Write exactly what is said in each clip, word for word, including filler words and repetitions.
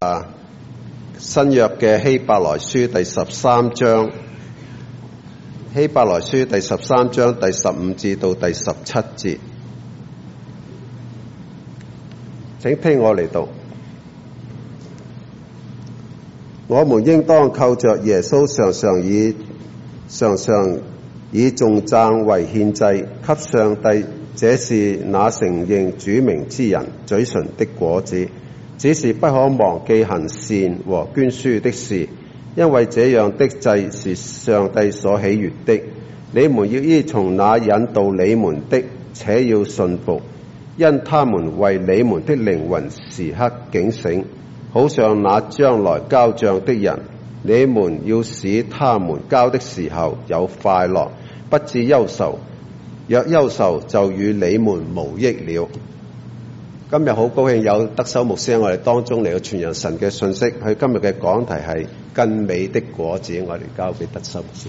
啊，新約嘅希伯來書第十三章，希伯來書第十三章第十五至到第十七節，請聽我嚟讀。我們應當靠着耶穌常常以常常以頌讚為獻祭給上帝，這是那承認主名之人嘴唇的果子。只是不可忘記行善和捐輸的事，因為這樣的祭是上帝所喜悅的。你們要依從那引導你們的，且要順服，因他們為你們的靈魂時刻警醒，好像那將來交賬的人。你們要使他們交的時候有快樂，不致憂愁。若憂愁，就與你們無益了。今日好高興有德修牧師喺我哋當中嚟到傳揚神嘅信息。佢今日嘅講題係更美的果子，我哋交俾德修牧師。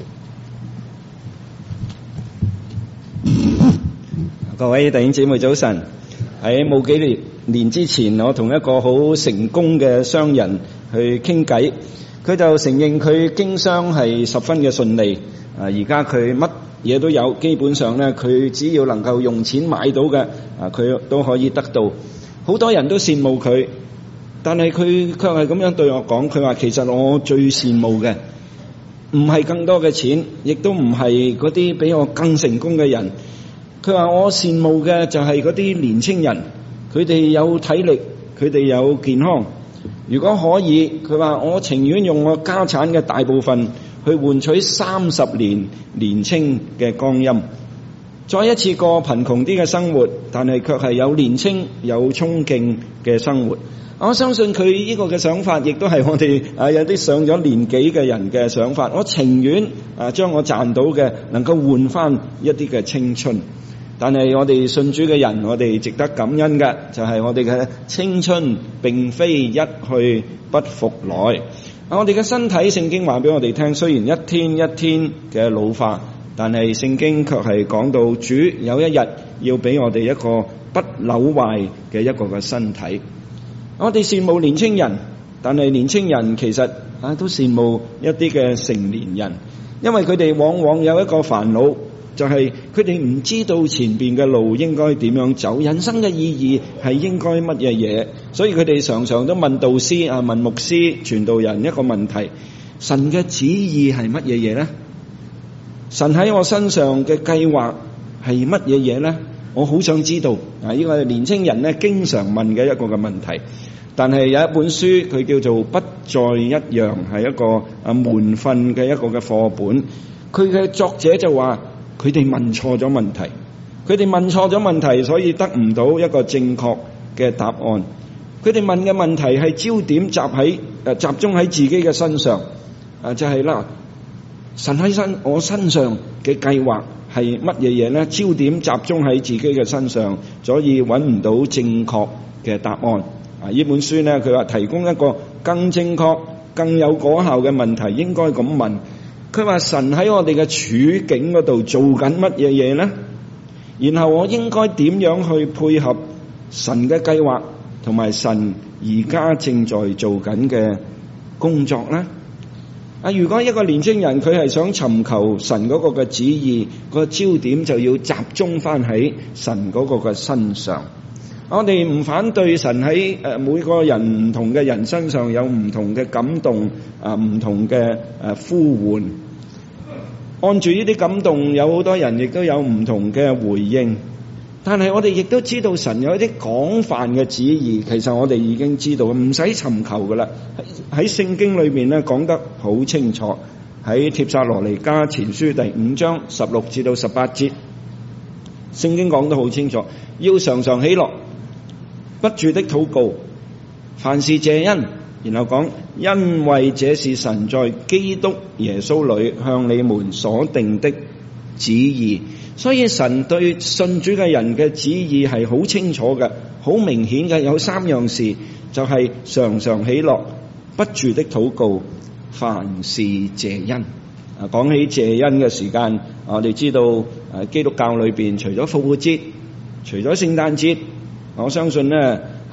各位弟兄姊妹早晨。喺冇幾年年之前，我同一個好成功嘅商人去傾偈，佢就承認佢經商係十分嘅順利。啊，而家佢乜嘢都有，基本上咧佢只要能夠用錢買到嘅，啊佢都可以得到。好多人都羨慕佢，但係佢卻係咁樣對我講，佢話其實我最羨慕嘅唔係更多嘅錢，亦都唔係嗰啲比我更成功嘅人。佢話我羨慕嘅就係嗰啲年青人，佢哋有體力，佢哋有健康。如果可以，佢話我情願用我家產嘅大部分去換取三十年年青嘅光陰，再一次過貧窮啲嘅生活，但係卻係有年青有衝勁嘅生活。我相信佢呢個嘅想法，亦都係我哋啊有啲上咗年紀嘅人嘅想法。我情願啊將我賺到嘅能夠換翻一啲嘅青春。但係我哋信主嘅人，我哋值得感恩嘅就係我哋嘅青春並非一去不復來。我哋嘅身體，聖經話俾我哋聽，雖然一天一天嘅老化，但係聖經卻係講到主有一日要俾我哋一個不朽壞嘅一個嘅身體。我哋羨慕年青人，但係年青人其實啊都羨慕一啲嘅成年人，因為佢哋往往有一個煩惱，就係佢哋唔知道前邊嘅路應該點樣走，人生嘅意義係應該乜嘢嘢，所以佢哋常常都問導師啊、問牧師、傳道人一個問題：神嘅旨意係乜嘢嘢呢？神喺我身上嘅計劃係乜嘢嘢呢？我好想知道啊！呢個年青人咧經常問嘅一個嘅問題。但係有一本書，佢叫做《不再一樣》，係一個啊門訓嘅一個嘅課本。佢嘅作者就話，佢哋問錯咗問題，佢哋問錯咗問題，所以得唔到一個正確嘅答案。佢哋問嘅問題係焦點集喺誒集中喺自己嘅身上，啊就係啦，神喺身我身上嘅計劃係乜嘢嘢呢？焦點集中喺自己嘅身上，所以揾唔到正確嘅答案。啊，呢本書呢，佢話提供一個更正確、更有果效嘅問題，應該咁問。佢話神喺我哋嘅處境嗰度做緊乜嘢嘢呢？然後我應該點樣去配合神嘅計劃同埋神而家正在做緊嘅工作呢？啊，如果一個年青人佢係想尋求神嗰個嘅旨意，個焦點就要集中翻喺神嗰個嘅身上。我哋唔反對神喺誒每個人唔同嘅人身上有唔同嘅感動啊，唔同嘅誒呼喚。按住呢啲感動，有好多人亦都有唔同嘅回應。但係我哋亦都知道神有一啲廣泛嘅旨意，其實我哋已經知道，唔使尋求噶啦。喺喺聖經裏面咧講得好清楚，喺帖撒羅尼迦前書第五章十六至到十八節，聖經講得好清楚，要常常喜樂，不住的禱告，凡事謝恩，然後講，因為這是神在基督耶穌裏向你們所定的旨意。所以神對信主嘅人嘅旨意係好清楚嘅，好明顯嘅，有三樣事，就係、是、常常喜樂，不住的禱告，凡事謝恩。啊，講起謝恩嘅時間，我哋知道誒基督教裏邊除咗復活節，除咗聖誕節，我相信咧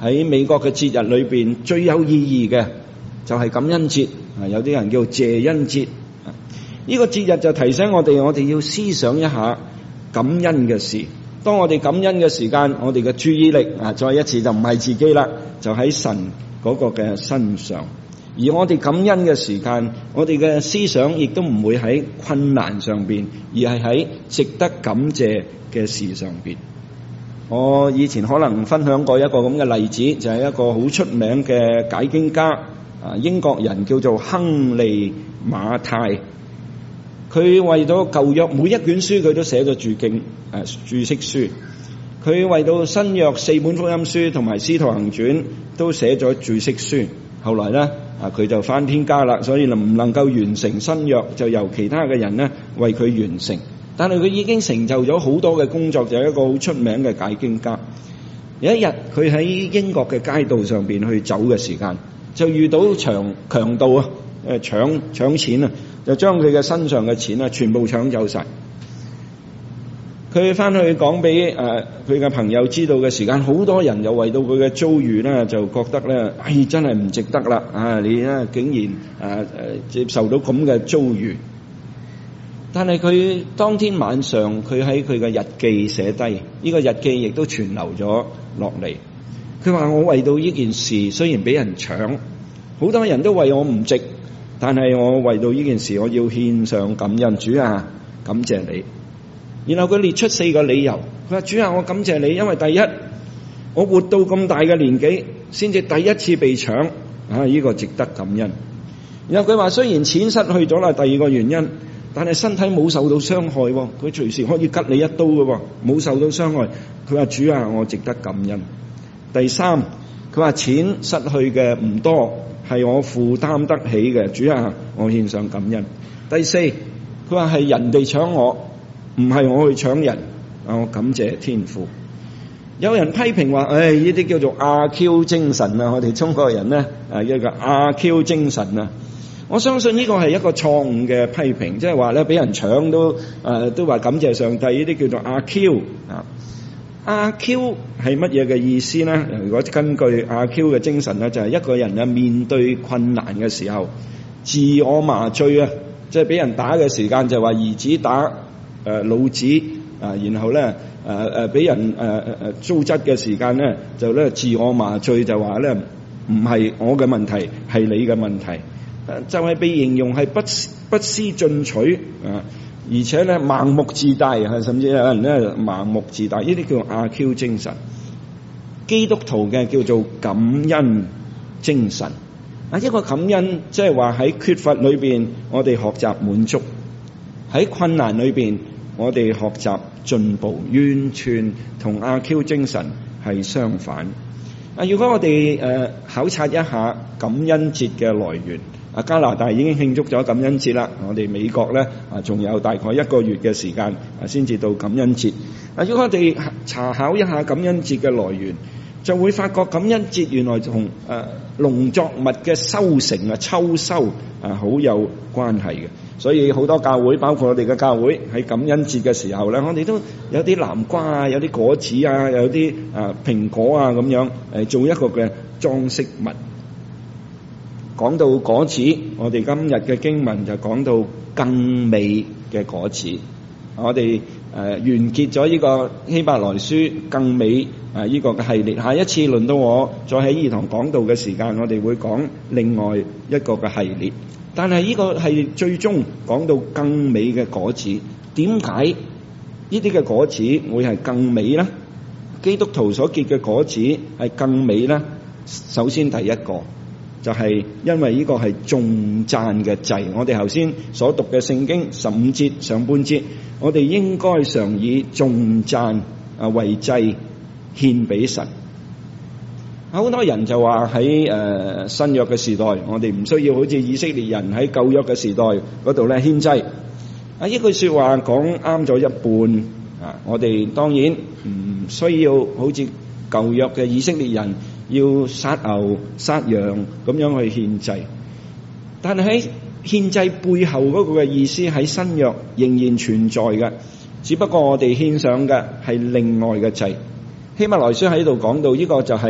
喺美國嘅節日裏邊最有意義嘅就係感恩節，啊有啲人叫謝恩節。呢個節日就提醒我哋，我哋要思想一下感恩嘅事。當我哋感恩嘅時間，我哋嘅注意力啊，再一次就唔係自己啦，就喺神嗰個嘅身上。而我哋感恩嘅時間，我哋嘅思想亦都唔會喺困難上邊，而係喺值得感謝嘅事上邊。我以前可能分享過一個咁嘅例子，就係一個好出名嘅解經家，啊英國人叫做亨利馬太。佢為到舊約每一卷書，佢都寫咗注經誒注釋書。佢為到新約四本福音書同埋使徒行傳都寫咗注釋書。後來咧啊，佢就返天家啦，所以能唔能夠完成新約，就由其他嘅人咧為佢完成。但係佢已經成就咗好多嘅工作，就係一個好出名嘅解經家。有一日，佢喺英國嘅街道上邊去走嘅時間，就遇到強強盜啊！誒搶搶錢啊！就將佢嘅身上嘅錢啊，全部搶走晒。佢翻去講俾誒佢嘅朋友知道嘅時間，好多人又為到佢嘅遭遇咧，就覺得咧，唉、哎，真係唔值得啦！啊，你咧竟然誒誒、啊、接受到咁嘅遭遇。但係佢當天晚上，佢喺佢嘅日記寫低，呢、這個日記亦都傳流咗落嚟。佢話：我為到呢件事，雖然俾人搶，好多人都為我唔值。但係我為到呢件事，我要獻上感恩，主啊，感謝你。然後佢列出四個理由，佢話：主啊，我感謝你，因為第一，我活到咁大嘅年紀，先至第一次被搶，啊，呢個值得感恩。然後佢話：雖然錢失去咗啦，第二個原因，但係身體冇受到傷害，佢隨時可以吉你一刀嘅，冇受到傷害。佢話：主啊，我值得感恩。第三，佢話錢失去嘅唔多，係我負擔得起嘅，主啊，我獻上感恩。第四，佢話係人哋搶我，唔係我去搶人，啊，我感謝天父。有人批評話：唉、哎，呢啲叫做阿 Q 精神啊！我哋中國人咧，啊一個阿 Q 精神啊！我相信呢個係一個錯誤嘅批評，即係話咧俾人搶都誒、呃、都話感謝上帝，呢啲叫做阿 Q 啊。阿 Q 係乜嘢嘅意思呢？如果根據阿 Q 嘅精神咧，就係、是、一個人啊面對困難嘅時候，自我麻醉啊，即係俾人打嘅時間就話兒子打誒、呃、老子啊，然後咧誒誒俾人誒誒誒糟質嘅時間咧，就咧自我麻醉就話咧唔係我嘅問題，係你嘅問題，就係、是、被形容係不不思進取啊。而且咧盲目自大，係甚至有人咧盲目自大，呢啲叫阿 Q 精神。基督徒嘅叫做感恩精神。啊，一個感恩即係話喺缺乏裏邊，我哋學習滿足；喺困難裏邊，我哋學習進步，完全同阿 Q 精神係相反。啊，如果我哋誒、呃、考察一下感恩節嘅來源。啊，加拿大已經慶祝咗感恩節啦。我哋美國咧啊，仲有大概一個月嘅時間啊，先至到感恩節。啊，如果我哋查考一下感恩節嘅來源，就會發覺感恩節原來同誒農作物嘅收成啊、秋收啊好有關係嘅。所以好多教會，包括我哋嘅教會喺感恩節嘅時候咧，我哋都有啲南瓜啊，有啲果子啊，有啲啊蘋果啊咁樣誒，做一個嘅裝飾物。講到果子，我哋今日嘅經文就講到更美嘅果子。我哋誒、呃、完結咗呢個希伯來書更美啊呢個嘅系列。下一次輪到我再喺呢堂講道嘅時間，我哋會講另外一個嘅系列。但係呢個系列最終講到更美嘅果子，點解呢啲嘅果子會係更美呢？基督徒所結嘅果子係更美呢？首先第一個。就係因為呢個係頌讚嘅祭，我哋頭先所讀嘅聖經十五節上半節，我哋應該常以頌讚啊為祭獻俾神。好多人就話喺誒新約嘅時代，我哋唔需要好似以色列人喺舊約嘅時代嗰度咧獻祭。啊，呢句説話講啱咗一半啊！我哋當然唔需要好似舊約嘅以色列人。要殺牛殺羊咁樣去獻祭，但係喺獻祭背後嗰個嘅意思喺新約仍然存在嘅，只不過我哋獻上嘅係另外嘅祭。希伯來書喺度講到呢個就係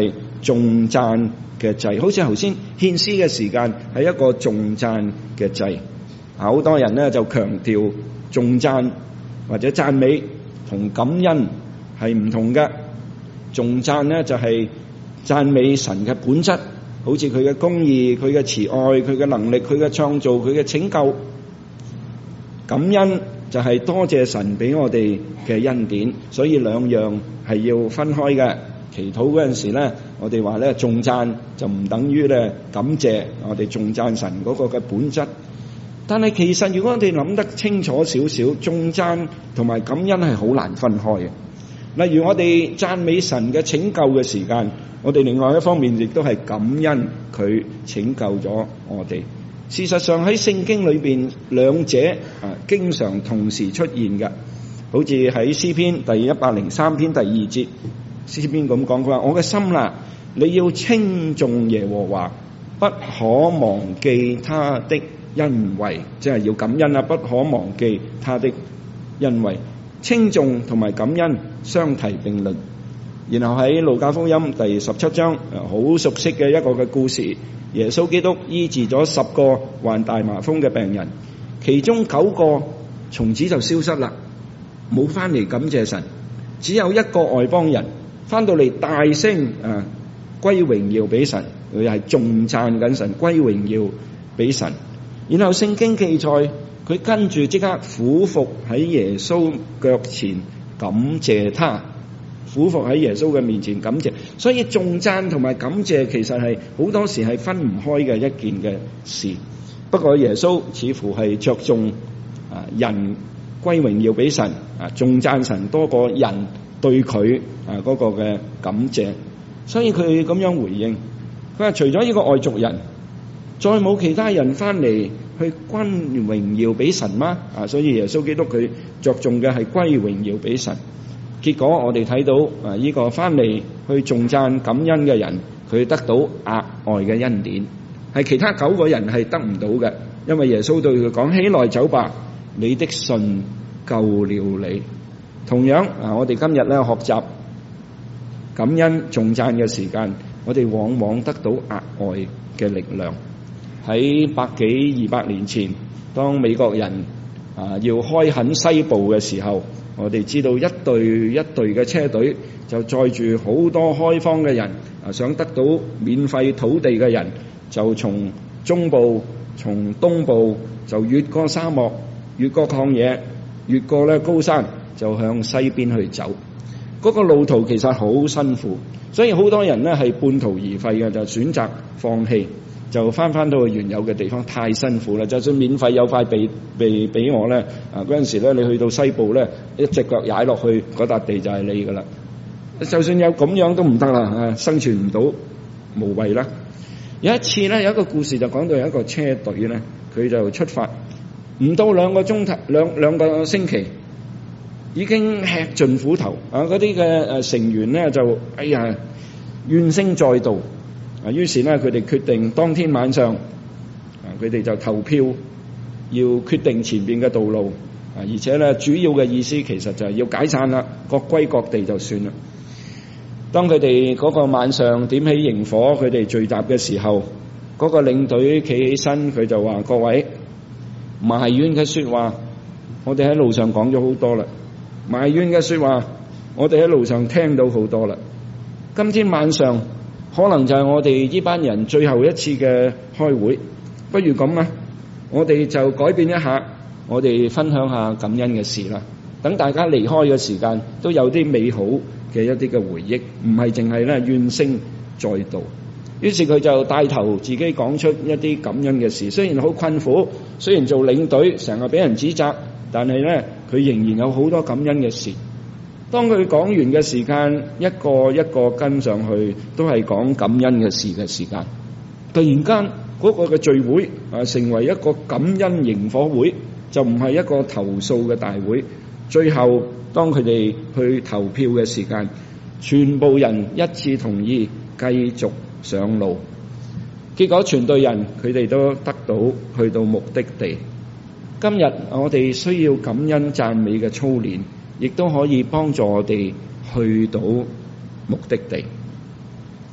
頌讚嘅祭，好似頭先獻詩嘅時間係一個頌讚嘅祭。好多人咧就強調頌讚或者讚美同感恩係唔同嘅。頌讚咧就係讚美神嘅本質，好似佢嘅公義、佢嘅慈愛、佢嘅能力、佢嘅創造、佢嘅拯救。感恩就係多謝神俾我哋嘅恩典，所以兩樣係要分開嘅。祈禱嗰陣時咧，我哋話咧頌讚就唔等於咧感謝，我哋頌讚神嗰個嘅本質。但係其實如果我哋諗得清楚少少，頌讚同埋感恩係好難分開嘅。例如我哋讚美神嘅拯救嘅時間，我哋另外一方面亦都係感恩佢拯救咗我哋。事實上喺聖經裏邊，兩者啊經常同時出現嘅，好似喺詩篇第一百零三篇第二節，詩篇咁講，佢話：我嘅心啦，你要稱頌耶和華，不可忘記他的恩惠，即係要感恩啊！不可忘記他的恩惠，稱頌同埋感恩相提並論。然後喺路加福音第十七章，好熟悉嘅一個嘅故事，耶穌基督醫治咗十個患大麻風嘅病人，其中九個從此就消失啦，冇翻嚟感謝神，只有一個外邦人翻到嚟大聲啊歸榮耀俾神，佢係頌讚緊神，歸榮耀俾神。然後聖經記載，佢跟住即刻俯伏喺耶穌腳前感謝他，俯伏喺耶穌嘅面前感謝。所以頌讚同埋感謝其實係好多時係分唔開嘅一件嘅事。不過耶穌似乎係着重啊人歸榮耀俾神啊，頌讚神多過人對佢啊嗰個嘅感謝。所以佢咁樣回應，佢話除咗呢個外族人，再冇其他人翻嚟去歸榮耀俾神嗎？啊，所以耶穌基督佢着重嘅係歸榮耀俾神。結果我哋睇到啊，呢個翻嚟去頌讚感恩嘅人，佢得到額外嘅恩典，係其他九個人係得唔到嘅。因為耶穌對佢講：起來走吧，你的信救了你。同樣啊，我哋今日咧學習感恩頌讚嘅時間，我哋往往得到額外嘅力量。喺百幾二百年前，當美國人啊要開墾西部嘅時候，我哋知道一隊一隊嘅車隊就載住好多開荒嘅人啊，想得到免費土地嘅人，就從中部、從東部就越過沙漠、越過曠野、越過咧高山，就向西邊去走。嗰個路途其實好辛苦，所以好多人咧係半途而廢嘅，就選擇放棄，就翻翻到去原有嘅地方，太辛苦啦。就算免費有塊地被俾我咧，啊嗰陣時咧，你去到西部咧，一隻腳踩落去嗰笪地就係你噶啦。就算有咁樣都唔得啦，啊生存唔到，無謂啦。有一次咧，有一個故事就講到有一個車隊咧，佢就出發，唔到兩個鐘頭，兩兩個星期，已經吃盡苦頭啊！嗰啲嘅誒成員咧就哎呀怨聲載道啊！於是咧佢哋決定當天晚上啊，佢哋就投票要決定前邊嘅道路啊！而且咧主要嘅意思其實就係要解散啦，各歸各地就算啦。當佢哋嗰個晚上點起營火，佢哋聚集嘅時候，嗰個領隊企起身，佢就話：各位，埋怨嘅說話，我哋喺路上講咗好多啦。埋怨嘅說話，我哋喺路上聽到好多啦。今天晚上可能就係我哋呢班人最後一次嘅開會，不如咁啊，我哋就改變一下，我哋分享下感恩嘅事啦。等大家離開嘅時間都有啲美好嘅一啲嘅回憶，唔係淨係咧怨聲載道。於是佢就帶頭自己講出一啲感恩嘅事，雖然好困苦，雖然做領隊成日俾人指責，但係咧佢仍然有好多感恩嘅事。當佢講完嘅時間，一個一個跟上去，都係講感恩嘅事嘅時間。突然間嗰個嘅聚會啊，成為一個感恩營火會，就唔係一個投訴嘅大會。最後當佢哋去投票嘅時間，全部人一致同意繼續上路。結果全隊人佢哋都得到去到目的地。今日我哋需要感恩讚美嘅操練，亦都可以幫助我哋去到目的地。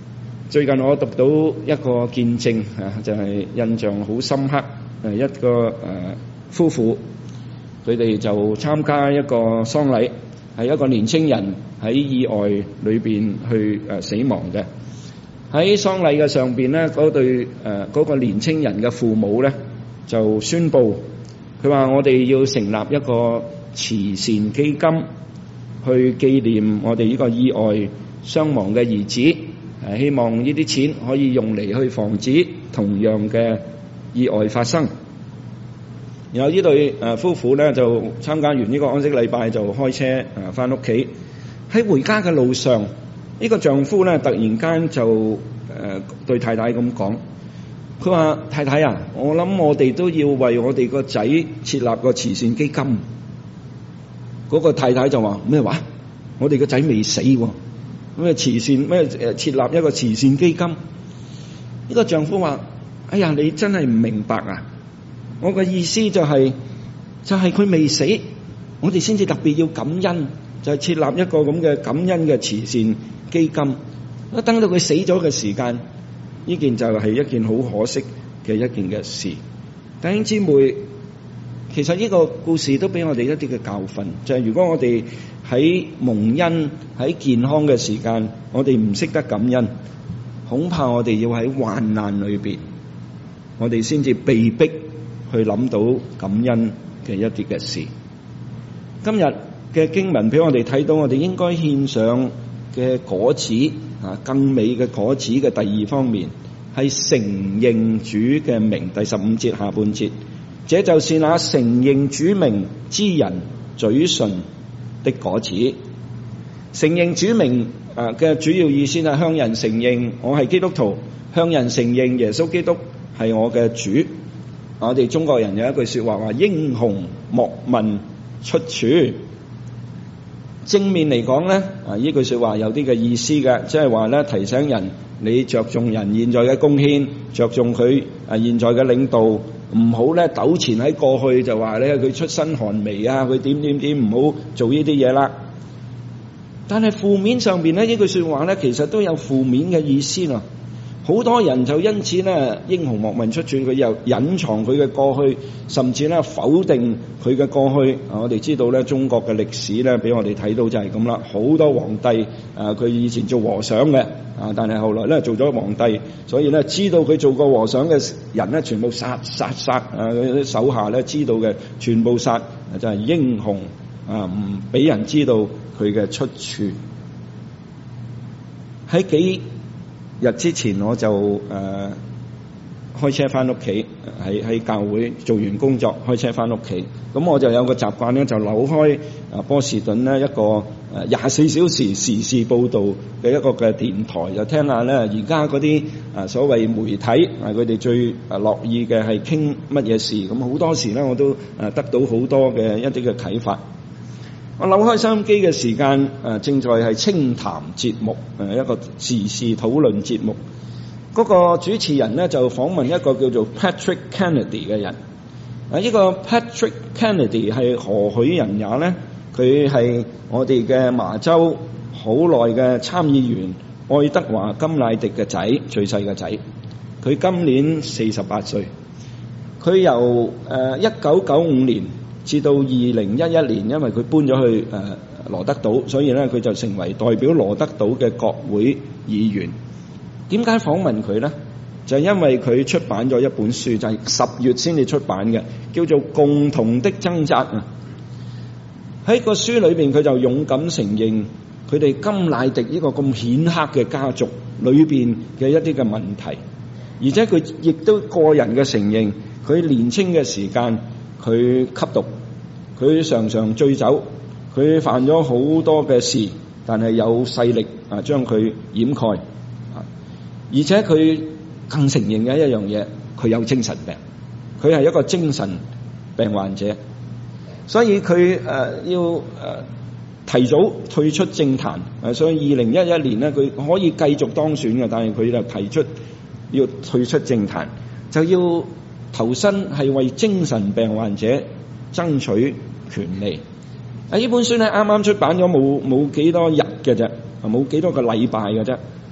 最近我讀到一個見證啊，就係印象好深刻。誒一個誒夫婦，佢哋就參加一個喪禮，係一個年青人喺意外裏邊去誒死亡嘅。喺喪禮嘅上邊咧，嗰對誒嗰個年青人嘅父母咧就宣布，佢話我哋要成立一個慈善基金，去紀念我哋呢個意外傷亡嘅兒子。誒希望呢啲錢可以用嚟去防止同樣嘅意外發生。然後呢對誒夫婦咧就參加完呢個安息禮拜，就開車誒翻屋企。喺回家嘅路上，呢個丈夫咧突然間就誒對太太咁講，佢話：太太啊，我諗我哋都要為我哋個仔設立個慈善基金。嗰個太太就話：咩話？我哋個仔未死喎。咩慈善咩誒設立一個慈善基金？呢個丈夫話：哎呀，你真係唔明白啊！我嘅意思就係就係佢未死，我哋先至特別要感恩，就係設立一個咁嘅感恩嘅慈善基金。一等到佢死咗嘅時間，呢件就係一件好可惜嘅一件嘅事。弟兄姊妹，其實呢個故事都俾我哋一啲嘅教訓，就係如果我哋喺蒙恩喺健康嘅時間，我哋唔識得感恩，恐怕我哋要喺患難裏邊，我哋先至被逼去諗到感恩嘅一啲嘅事。今日嘅經文俾我哋睇到，我哋應該獻上嘅果子啊，更美嘅果子嘅第二方面係承認主嘅名。第十五節下半節，這就是那承認主名之人嘴唇的果子。承認主名啊嘅主要意思係向人承認我係基督徒，向人承認耶穌基督係我嘅主。我哋中國人有一句說話話：英雄莫問出處。正面嚟講咧，啊呢句說話有啲嘅意思嘅，即係話咧提醒人你着重人現在嘅貢獻，着重佢啊現在嘅領導，唔好咧糾纏喺過去就話咧佢出身寒微啊，佢點點點，唔好做呢啲嘢啦。但係負面上邊咧呢句說話咧，其實都有負面嘅意思咯。好多人就因此咧英雄莫問出處，佢又隱藏佢嘅過去，甚至咧否定佢嘅過去。啊，我哋知道咧中國嘅歷史咧俾我哋睇到就係咁啦，好多皇帝啊，佢以前做和尚嘅啊，但係後來咧做咗皇帝，所以咧知道佢做過和尚嘅人咧，全部殺殺殺啊！佢啲手下咧知道嘅全部殺，就係英雄啊，唔俾人知道佢嘅出處。喺幾日之前我就誒、呃、開車翻屋企，喺喺教會做完工作開車翻屋企，咁我就有個習慣咧，就扭開啊波士頓咧一個誒廿四小時時事報導嘅一個嘅電台，就聽下咧而家嗰啲啊所謂媒體啊佢哋最啊樂意嘅係傾乜嘢事，咁好多時咧我都誒得到好多嘅一啲嘅啟發。我扭開收音機嘅時間，誒正在係清談節目，誒一個時事討論節目。嗰個主持人咧就訪問一個叫做 Patrick Kennedy 嘅人。啊，呢個 Patrick Kennedy 係何許人也咧？佢係我哋嘅麻州好耐嘅參議員愛德華甘迺迪嘅仔，最細嘅仔。佢今年四十八歲。佢由誒一九九五年至到二零一一年，因為佢搬咗去誒、呃、羅德島，所以咧佢就成為代表羅德島嘅國會議員。點解訪問佢咧？就係因為佢出版咗一本書，就係、是、十月先至出版嘅，叫做《共同的掙扎》啊。喺個書裏邊，佢就勇敢承認佢哋甘迺迪呢個咁顯赫嘅家族裏邊嘅一啲嘅問題，而且佢亦都個人嘅承認，佢年青嘅時間佢吸毒，佢常常醉酒，佢犯咗好多嘅事，但係有勢力啊將佢掩蓋啊，而且佢更承認嘅一樣嘢，佢有精神病，佢係一個精神病患者，所以佢誒、呃、要誒、呃、提早退出政壇，誒所以二零一一年咧佢可以繼續當選嘅，但係佢就提出要退出政壇，就要投身係為精神病患者爭取權利。啊！呢本書咧啱啱出版咗冇冇幾多日嘅啫，冇幾多個禮拜嘅啫。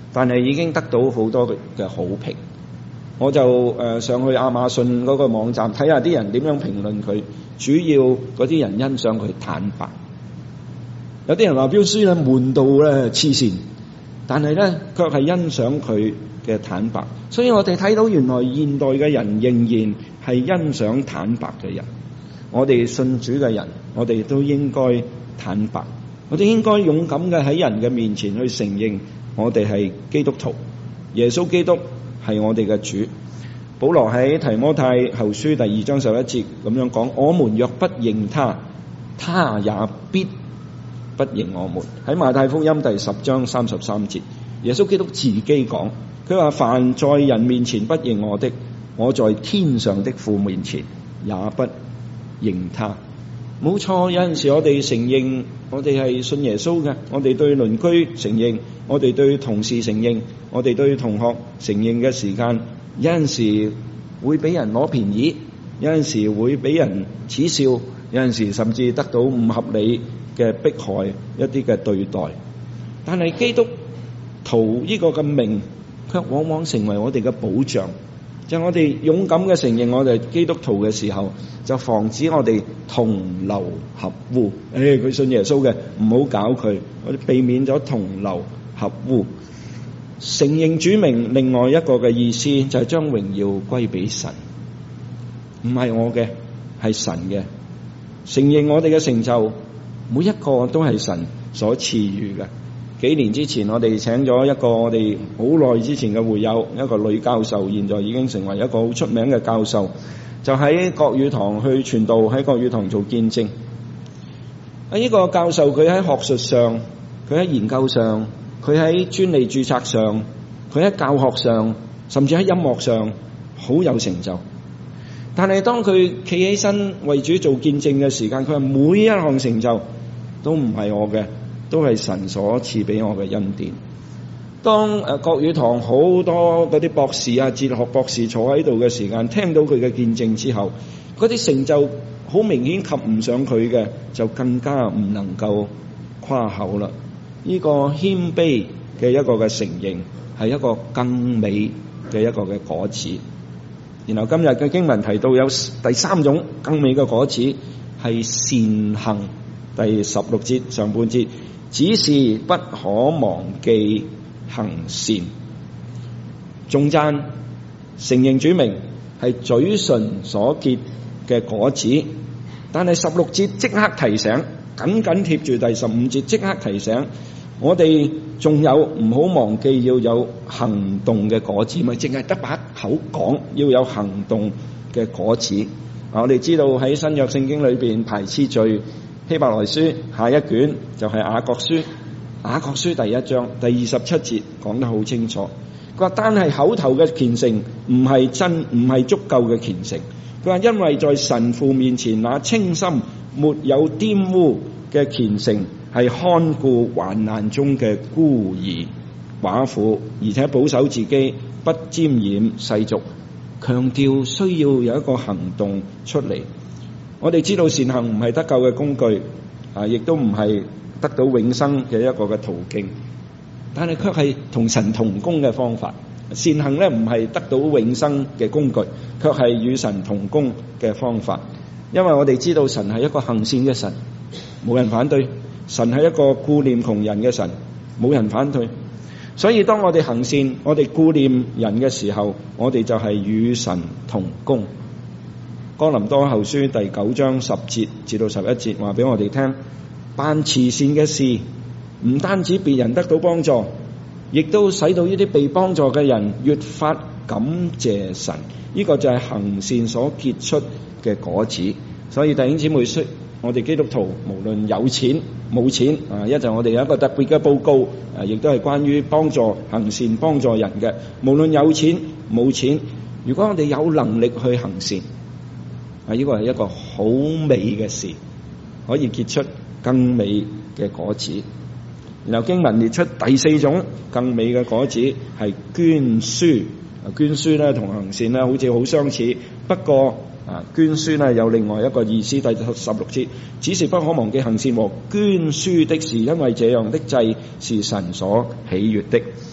但係已經得到好多嘅好評。我就誒、呃、上去亞馬遜嗰個網站睇下啲人點樣評論佢，主要嗰啲人欣賞佢坦白。有啲人話標書咧悶到咧黐線，但係咧卻係欣賞佢嘅坦白。所以我哋睇到原來現代嘅人仍然係欣賞坦白嘅人。我哋信主嘅人，我哋都應該坦白，我哋應該勇敢嘅喺人嘅面前去承認我哋係基督徒，耶穌基督係我哋嘅主。保羅喺提摩太後書第二章十一節咁樣講：我們若不認他，他也必不認我們。喺馬太福音第十章三十三節，耶穌基督自己講，佢話：凡在人面前不認我的，我在天上的父面前也不認他。冇錯，有陣時我哋承認我哋係信耶穌嘅，我哋對鄰居承認，我哋對同事承認，我哋對同學承認嘅時間，有陣時會俾人攞便宜，有陣時會俾人恥笑，有陣時甚至得到唔合理嘅迫害一啲嘅對待。但係基督徒呢個嘅名卻往往成為我哋嘅保障，就係我哋勇敢嘅承認我哋基督徒嘅時候，就防止我哋同流合污。誒，佢信耶穌嘅，唔好搞佢，我哋避免咗同流合污。承認主名另外一個嘅意思就係將榮耀歸俾神，唔係我嘅，係神嘅。承認我哋嘅成就，每一個都係神所賜予嘅。幾年之前我哋請咗一個我哋好耐之前嘅會友，一個女教授，現在已經成為一個好出名嘅教授，就喺國語堂去傳道，喺國語堂做見證。啊，呢個教授佢喺學術上，佢喺研究上，佢喺專利註冊上，佢喺教學上，甚至喺音樂上好有成就。但係當佢企起身為主做見證嘅時間，佢話每一項成就都唔係我嘅，都係神所賜俾我嘅恩典。當誒國語堂好多嗰啲博士啊、哲學博士坐喺度嘅時間，聽到佢嘅見證之後，嗰啲成就好明顯及唔上佢嘅，就更加唔能夠誇口啦。呢個謙卑嘅一個嘅承認，係一個更美嘅一個嘅果子。然後今日嘅經文提到有第三種更美嘅果子，係善行。第十六節上半節，只是不可忘記行善。頌讚承認主名係嘴唇所結嘅果子，但係十六節即刻提醒，緊緊貼住第十五節，即刻提醒我哋仲有唔好忘記要有行動嘅果子，咪淨係得把口講，要有行動嘅果子。啊，我哋知道喺新約聖經裏邊排次序，希伯來書下一卷就係雅各書，雅各書第一章第二十七節講得好清楚。佢話單係口頭嘅虔誠唔係真，唔係足夠嘅虔誠。佢話因為在神父面前那清心沒有玷污嘅虔誠，係看顧患難中嘅孤兒寡婦，而且保守自己不沾染世俗。強調需要有一個行動出嚟。我哋知道善行唔係得救嘅工具，啊，亦都唔係得到永生嘅一個嘅途徑，但係卻係同神同工嘅方法。善行咧唔係得到永生嘅工具，卻係與神同工嘅方法。因為我哋知道神係一個行善嘅神，冇人反對；神係一個顧念窮人嘅神，冇人反對。所以當我哋行善，我哋顧念人嘅時候，我哋就係與神同工。哥林多後書第九章十節至到十一節話俾我哋聽，辦慈善嘅事唔單止別人得到幫助，亦都使到呢啲被幫助嘅人越發感謝神。呢、這個就係行善所結出嘅果子。所以弟兄姊妹，我哋基督徒無論有錢冇錢啊，一陣我哋有一個特別嘅報告啊，亦都係關於幫助行善幫助人嘅。無論有錢冇錢，如果我哋有能力去行善啊，呢個係一個好美嘅事，可以結出更美嘅果子。然後經文列出第四種更美嘅果子係捐輸。捐輸咧同行善咧好似好相似，不過啊捐輸咧有另外一個意思。第十六節，只是不可忘記行善和捐輸的事，因為這樣的祭是神所喜悅的。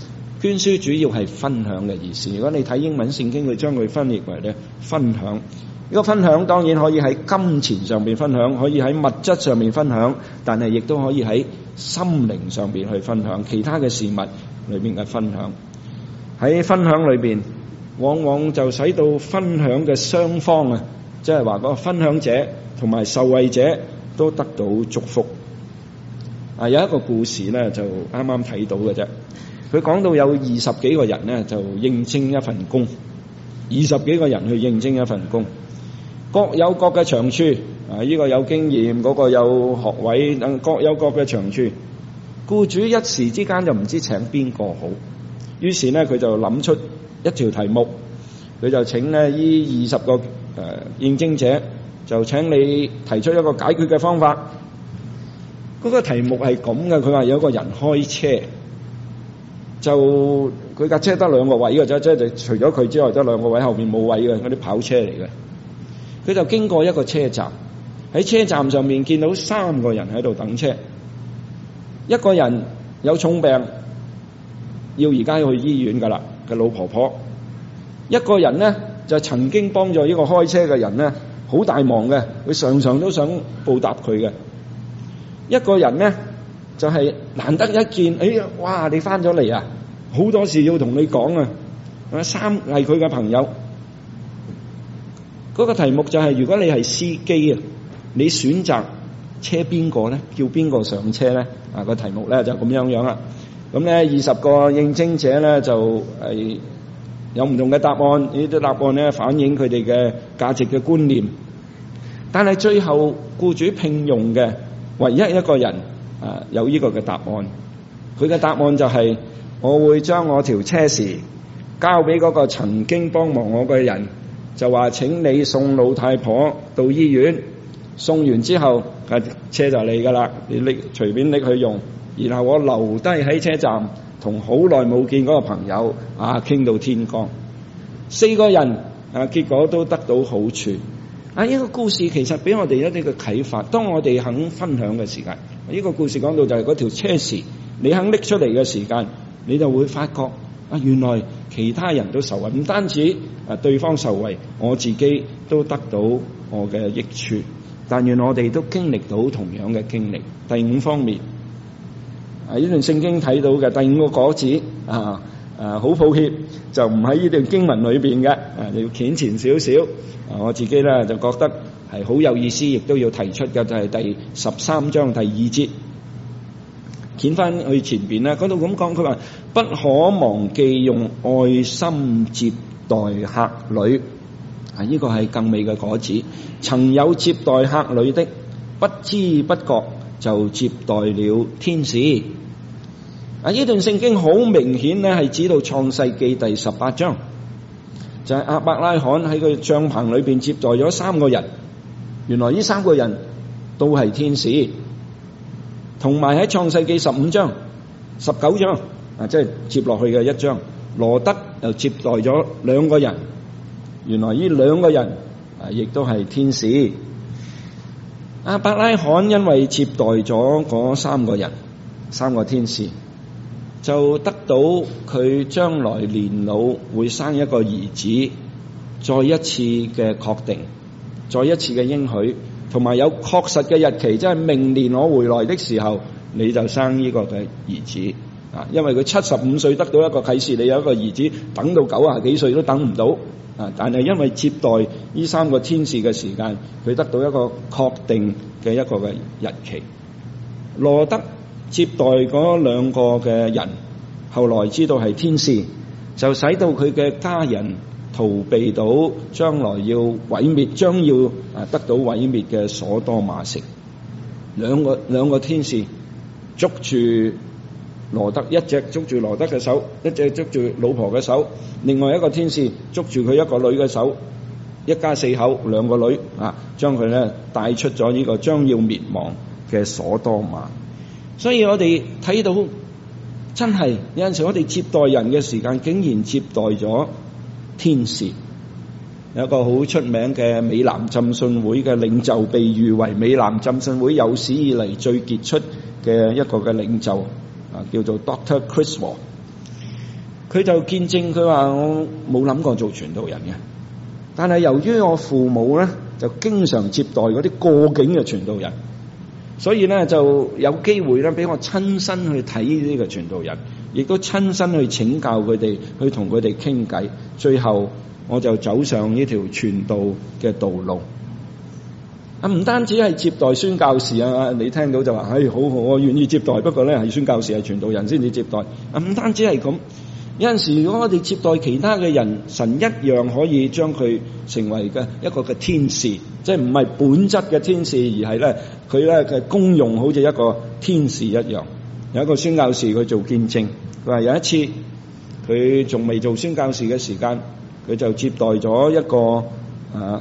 捐書主要係分享嘅意思。如果你睇英文聖經，佢將佢分譯為咧分享。呢個分享當然可以喺金錢上面分享，可以喺物質上面分享，但係亦都可以喺心靈上面去分享，其他嘅事物裏面嘅分享。喺分享裏邊，往往就使到分享嘅雙方啊，即係話嗰個分享者同埋受惠者都得到祝福。啊，有一個故事咧，就啱啱睇到嘅啫。佢講到有二十幾個人咧，就應徵一份工，二十幾個人去應徵一份工，各有各嘅長處。啊，呢個有經驗，嗰個有學位，等各有各嘅長處。僱主一時之間就唔知請邊個好，於是咧佢就諗出一條題目，佢就請咧呢二十個誒應徵者，就請你提出一個解決嘅方法。嗰個題目係咁嘅，佢話有個人開車，就佢架車得兩個位嘅啫，即係除咗佢之外得兩個位，後面冇位嘅，嗰啲跑車嚟嘅。佢就經過一個車站，喺車站上面見到三個人喺度等車，一個人有重病，要而家去醫院噶啦嘅老婆婆，一個人咧就曾經幫助呢個開車嘅人咧好大忙嘅，佢常常都想報答佢嘅。一個人咧就係、是、難得一見，哎呀，哇！你翻咗嚟啊，好多事要同你講啊！三係佢嘅朋友。嗰、那個題目就係、是、如果你係司機啊，你選擇車邊個咧？叫邊個上車咧？啊，那個題目咧就咁樣樣啦。咁咧二十個應徵者咧就係有唔同嘅答案，呢啲答案咧反映佢哋嘅價值嘅觀念。但係最後僱主聘用嘅唯一一個人啊，有呢個嘅答案。佢嘅答案就係、是、我會將我條車匙交俾嗰個曾經幫忙我嘅人，就話請你送老太婆到醫院，送完之後架車就嚟噶啦，你拎隨便拎去用。然後我留低喺車站同好耐冇見嗰個朋友啊傾到天光。四個人啊，結果都得到好處。啊！呢個故事其實俾我哋一啲嘅啟發。當我哋肯分享嘅時間，呢個故事講到就係嗰條車匙，你肯拎出嚟嘅時間，你就會發覺啊，原來其他人都受惠，唔單止啊對方受惠，我自己都得到我嘅益處。但願我哋都經歷到同樣嘅經歷。第五方面，啊呢段聖經睇到嘅第五個果子啊。啊，好抱歉，就唔喺呢段經文裏邊嘅，啊，要顯前少少。啊，我自己咧就覺得係好有意思，亦都要提出嘅就係第十三章第二節，掀翻去前邊咧，嗰度咁講，佢話不可忘記用愛心接待客旅。啊，呢個係更美嘅果子。曾有接待客旅的，不知不覺就接待了天使。啊！呢段聖經好明顯咧，係指到創世記第十八章，就係、是、亞伯拉罕喺佢帳篷裏邊接待咗三個人。原來呢三個人都係天使，同埋喺創世記十五章、十九章啊，即係接落去嘅一章，羅得又接待咗兩個人。原來呢兩個人啊，亦都係天使。亞伯拉罕因為接待咗嗰三個人，三個天使，就得到佢將來年老會生一個兒子，再一次嘅確定，再一次嘅應許，同埋有確實嘅日期，即係明年我回來的時候，你就生呢個嘅兒子啊！因為佢七十五歲得到一個啟示，你有一個兒子，等到九十幾歲都等唔到啊！但係因為接待呢三個天使嘅時間，佢得到一個確定嘅一個嘅日期。羅得接待嗰兩個嘅人，後來知道係天使，就使到佢嘅家人逃避到將來要毀滅，將要啊得到毀滅嘅所多瑪城。兩個兩個天使捉住羅得，一隻捉住羅得嘅手，一隻捉住老婆嘅手，另外一個天使捉住佢一個女嘅手，一家四口兩個女啊，將佢咧帶出咗呢個將要滅亡嘅所多瑪。所以我哋睇到真係有陣時我哋接待人嘅時間，竟然接待咗天使。有一個好出名嘅美南浸信會嘅領袖，被譽為美南浸信會有史以嚟最傑出嘅一個嘅領袖啊，叫做 Doctor Criswell。 佢就見證佢話：我冇諗過做傳道人嘅，但係由於我父母咧就經常接待嗰啲過境嘅傳道人，所以咧就有機會咧俾我親身去睇呢個傳道人，亦都親身去請教佢哋，去同佢哋傾偈。最後我就走上呢條傳道嘅道路。啊，唔單止係接待宣教士啊，你聽到就話：唉、哎，好好，我願意接待，不過咧係宣教士係傳道人先至接待。啊，唔單止係咁，有陣時如果我哋接待其他嘅人，神一樣可以將佢成為嘅一個嘅天使，即係唔係本質嘅天使，而係咧佢咧嘅功用好似一個天使一樣。有一個宣教士佢做見證，佢話有一次佢仲未做宣教士嘅時間，佢就接待咗一個啊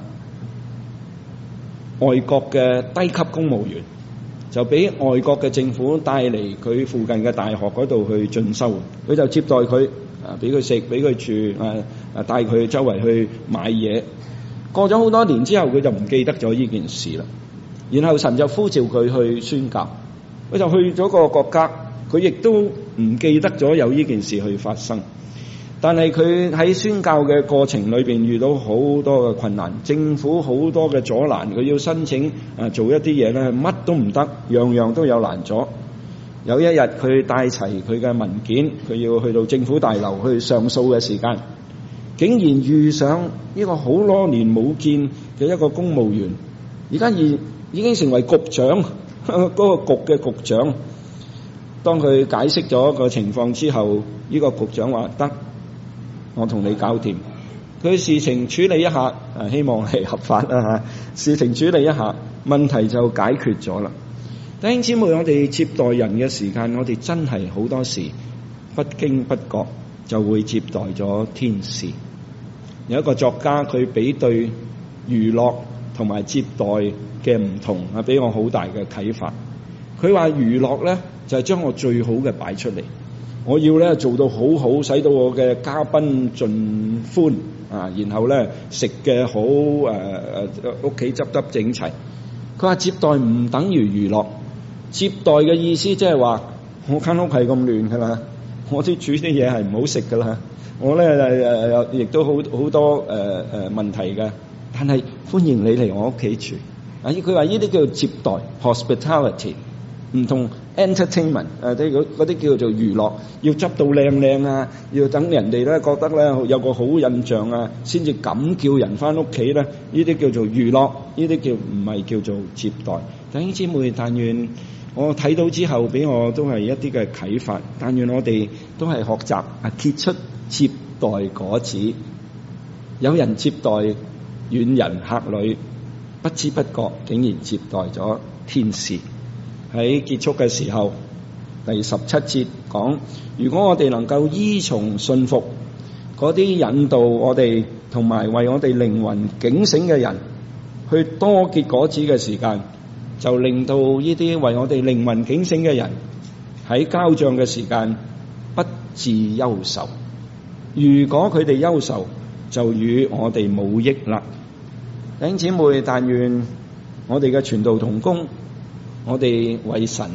外國嘅低級公務員，就俾外國嘅政府帶嚟佢附近嘅大學嗰度去進修。佢就接待佢，啊俾佢食，俾佢住，啊啊帶佢周圍去買嘢。過咗好多年之後，佢就唔記得咗呢件事啦。然後神就呼召佢去宣教，佢就去咗個國家，佢亦都唔記得咗有呢件事去發生。但係佢喺宣教嘅過程裏邊遇到好多嘅困難，政府好多嘅阻攔，佢要申請啊做一啲嘢咧，乜都唔得，樣樣都有難阻。有一日佢帶齊佢嘅文件，佢要去到政府大樓去上訴嘅時間，竟然遇上呢個好多年冇見嘅一個公務員，而家已已經成為局長，嗰個局嘅局長。當佢解釋咗個情況之後，呢個局長話：得，我同你搞掂。佢事情處理一下，啊希望係合法啦嚇。事情處理一下，問題就解決咗啦。弟兄姊妹，我哋接待人嘅時間，我哋真係好多時不經不覺就會接待咗天使。有一個作家佢比對娛樂同埋接待嘅唔同啊，俾我好大嘅啟發。佢話娛樂咧就係將我最好嘅擺出嚟，我要咧做到好好，使到我嘅嘉賓盡歡啊，然後咧食嘅好誒誒屋企執執整齊。佢話接待唔等於娛樂，接待嘅意思即係話我間屋係咁亂㗎啦，我啲煮啲嘢係唔好食㗎啦，我咧誒誒亦都好好多誒誒、呃、問題嘅，但係歡迎你嚟我屋企住啊！佢話呢啲叫做接待 hospitality。唔同 entertainment，誒啲嗰嗰啲叫做娛樂，要執到靚靚啊，要等人哋咧覺得咧有個好印象啊，先至敢叫人翻屋企咧。呢啲叫做娛樂，呢啲叫唔係叫做接待。弟兄姊妹，但願我睇到之後，俾我都係一啲嘅啟發。但願我哋都係學習啊，結出接待果子。有人接待遠人客旅，不知不覺竟然接待咗天使。喺結束嘅時候，第十七節講：如果我哋能夠依從信服嗰啲引導我哋同埋為我哋靈魂警醒嘅人，去多結果子嘅時間，就令到呢啲為我哋靈魂警醒嘅人喺交賬嘅時間不致憂愁。如果佢哋憂愁，就與我哋冇益啦。弟兄姊妹，但願我哋嘅傳道同工，我哋為神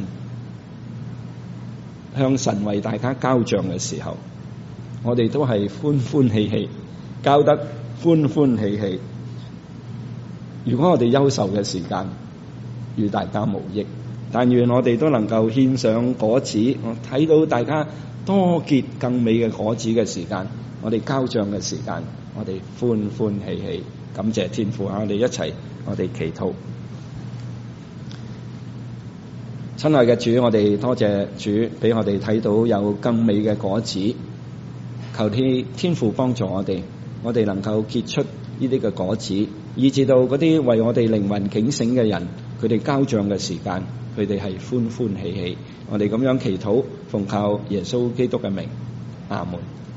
向神為大家交賬嘅時候，我哋都係歡歡喜喜，交得歡歡喜喜。如果我哋憂愁嘅時間，與大家無益。但願我哋都能夠獻上果子，我睇到大家多結更美嘅果子嘅時間，我哋交賬嘅時間，我哋歡歡喜喜。感謝天父啊！我哋一齊，我哋祈禱。親愛嘅主，我哋多謝主俾我哋睇到有更美嘅果子，求天天父幫助我哋，我哋能夠結出呢啲嘅果子，以至到嗰啲為我哋靈魂警醒嘅人，佢哋交賬嘅時間，佢哋係歡歡喜喜。我哋咁樣祈禱，奉靠耶穌基督嘅名，阿門。